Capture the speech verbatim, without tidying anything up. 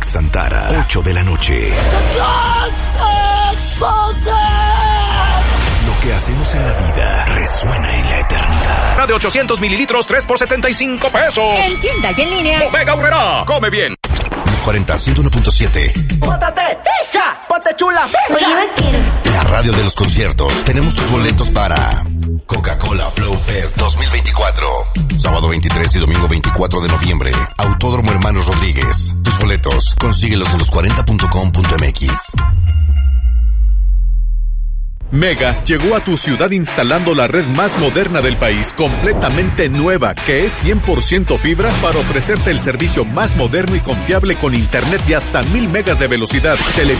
Alex Antara, ocho de la noche. Lo que hacemos en la vida resuena en la eternidad. De ochocientos mililitros, tres por setenta y cinco pesos. En tienda y en línea. Bodega Aurrerá. Come bien. Los cuarenta, ciento uno punto siete. ¡Pótate, picha! ¡Ponte chula, picha! Oye, vaquero. La radio de los conciertos. Tenemos tus boletos para Coca-Cola Flow Fest dos mil veinticuatro. Sábado veintitrés y domingo veinticuatro de noviembre. Autódromo Hermanos Rodríguez. Tus boletos, consíguelos en los cuarenta punto com punto m x. Mega llegó a tu ciudad instalando la red más moderna del país, completamente nueva, que es cien por ciento fibra para ofrecerte el servicio más moderno y confiable con internet de hasta mil megas de velocidad, televisión